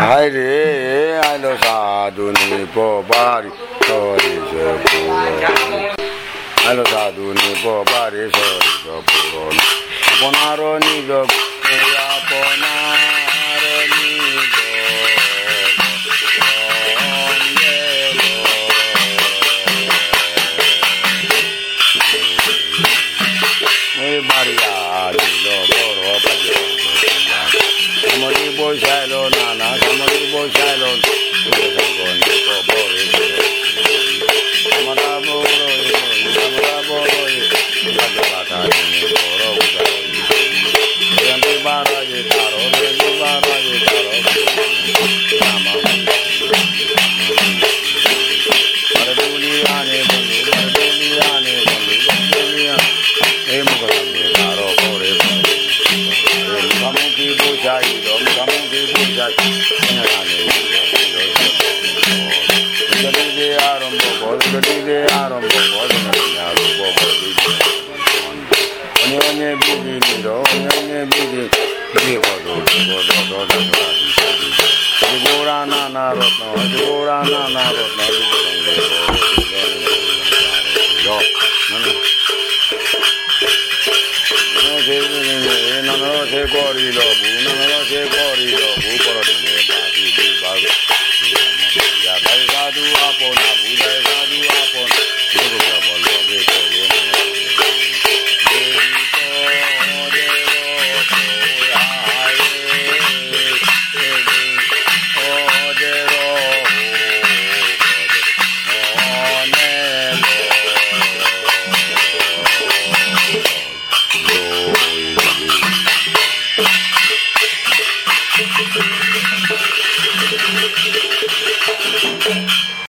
hai re ai lo sa tu ni po ba ri so ri so pu ai lo sa tu ni po ba ri so ri so pu ro ponaro ni do ya ponaro ni do Maria, somebody boy shallow, nana, somebody boy shallow, Corri lo bu,